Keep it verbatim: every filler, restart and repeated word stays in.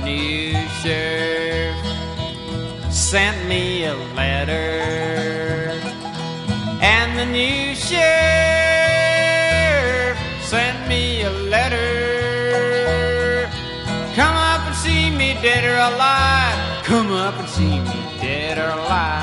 new sheriff sent me a letter, and the new sheriff sent me a letter. Come up and see me, dead or alive. Come up and see me, dead or alive.